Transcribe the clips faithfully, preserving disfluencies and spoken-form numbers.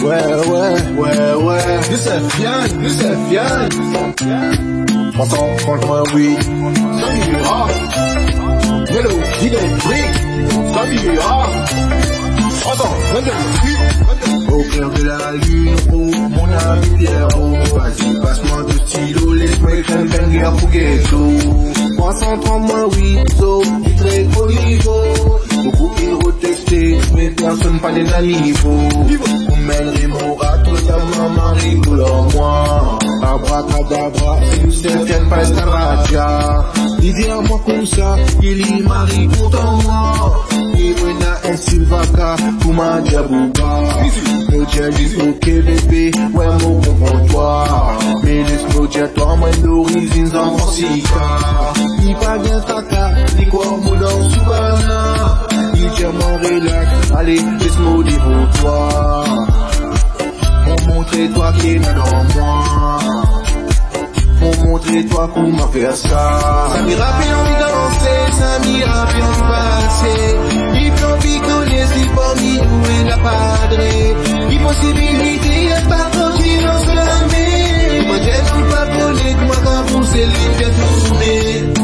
Ouais, ouais, ouais, ouais. Youssef Yann, Youssef Yann. trois cent trente moins huit. Salut, ah. Hello, il est brick. Salut, ah. trois cent vingt-deux. Au cœur de la lune, oh, mon ami Pierrot. Vas-y, passe-moi de stylo, laisse-moi écrire un banger pour ghetto. trois cent trente moins huit, so, du très haut niveau. Beaucoup héros testés, mais personne pas des niveau. On mènerait mon râteau, ta maman rigole en moi. Abracadabra, c'est Youssef Yann, pas Escaradia. L'idée à moi comme ça, il y marie content moi. Et buena en Silvaca, Kuma Diabouba. No jet ok bébé, ouais mon comptoir. Mais laisse-moi jet toi, moi d'origine en Francisca. Ni pas bien caca, ni quoi mon dans Soubana. Il tient mon relax, allez laisse-moi dévot-toi. Pour montrer toi qui est dans moi. Pour montrer toi comment faire ça. Ça m'ira bien envie danser, ça m'ira bien passer. Il peut picoler si parmi nous et la padre. Impossibilité, y'a pas tranquille dans ce lamé. Moi j'ai tout pas volé, moi quand vous c'est lui qui a tourné.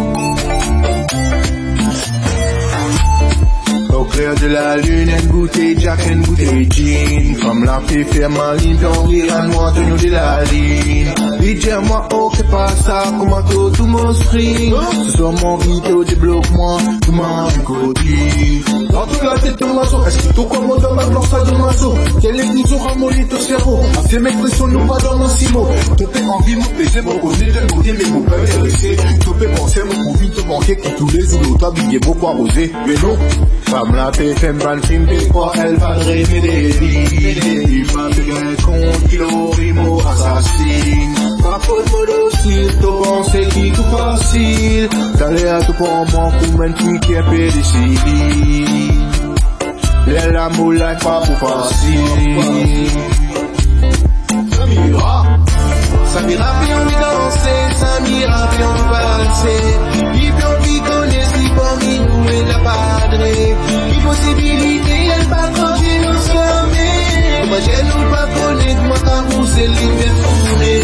Au clair de la lune, une bouteille Jack, une bouteille jean. Comme la fée fait ma ligne, puis on rire à moi de nous de la ligne. Il dit à moi, oh, c'est pas ça, comment tout, tout mon string. Ce soir mon vidéo débloque-moi, tout m'a codé. Dans toute la tête de maçon, est-ce que tout comme dans ma blanche de maçon? Quel est le jour à mon lit au cerveau? A fait mes pressions, nous pas dans mon simo. Topé envie, mon P C, mon côté de côté, mais mon père est resté. Topé pensé, mon profil te manquait, qui tous les jours, toi, billet, beaucoup arrosé. Mais non, femme la paix, femme va le film, des fois, elle va rêver des vies. Il m'a fait un compte, kilo, rimo, assassine. Pas faute, mode aussi, t'as pensé qui tout facile. T'allais à tout pour moi, pour même qui qui est pédicile. Les l'amour, là, pas pour facile. Ça m'ira. Ça m'ira bien envie danser, ça m'ira bien passer. Il peut envie connaître, il peut envie nous et la padre. Impossibilité, elle pas tranquille, on se met. Moi j'ai nous pas connaître, moi quand vous c'est l'hiver tourné.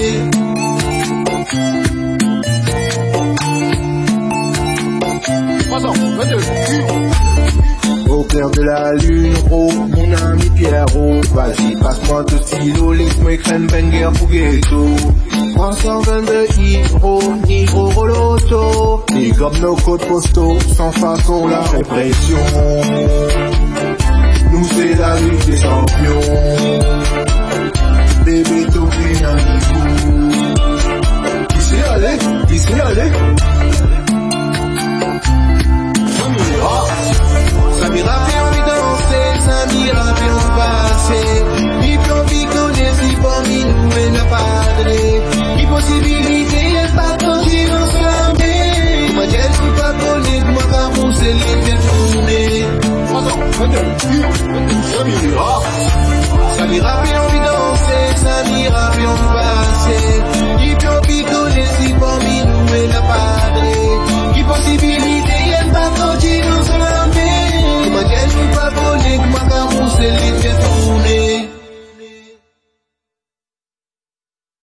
Au clair de la lune, oh, mon ami Pierrot. Vas-y, passe-moi de stylo, laisse-moi écrire un banger pour ghetto. trois cent vingt-deux Hiro, Hiro Roloto. Et comme nos codes postaux, sans façon la répression. Nous c'est la ligue des champions. Bébé tout pris un niveau. Ici allez, ici allez. Ça m'ira bien envie danser, ça m'ira bien passer. Il peut envie connaître si parmi nous et la padre. Impossibilité, y'a pas tranquille en se lamber. Moi j'ai tout pas connaître, moi quand vous c'est les bien tourner. Ça m'ira, ça m'ira bien